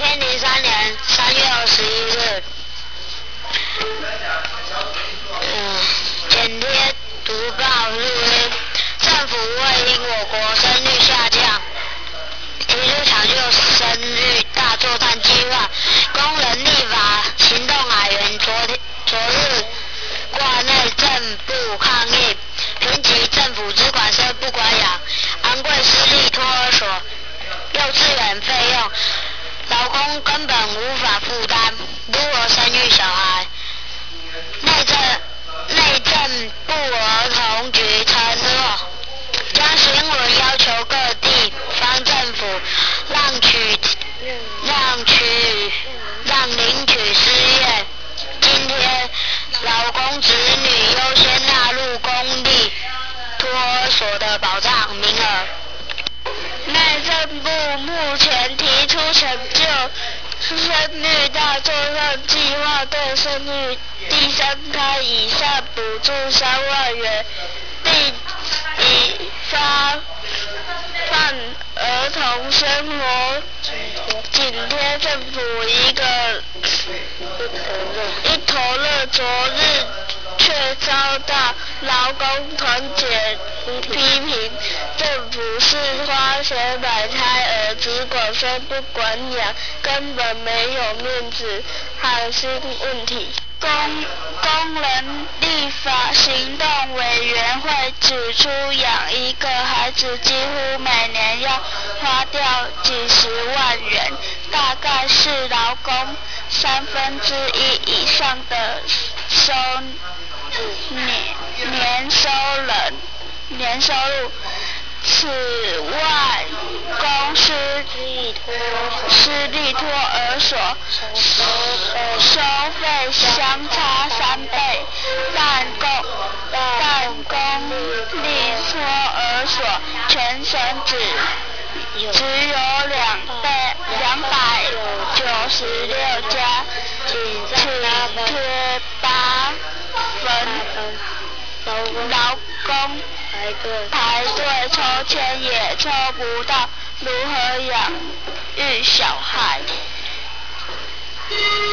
2003年3月21日，剪贴读报录音，政府为因我国生育下降，提出抢救生育大作战计划。工人立法行动海员昨日挂内政部抗议，评级政府只管生不管养，昂贵私立托儿所、幼稚园费用，劳工根本无法负担，如何生育小孩？内政部儿童局承诺将新闻要求各地方政府让领取失业津贴劳工子女优先纳入公立托儿所的保障名额。内政部目前提出成就生育大作战计划，对生育第三胎以上补助3万元，并已发放儿童生活津贴。政府一头热，昨日却遭到劳工团结批评，政府是花钱买胎儿，只管生不管养，根本没有面子和新问题。工人立法行动委员会指出，养一个孩子几乎每年要花掉几十万元，大概是劳工1/3以上的年收入。此外，公私立托儿所收费相差3倍，但公立托儿所全省只有296家，请贴8分，劳工排队抽签也抽不到，如何养育小孩？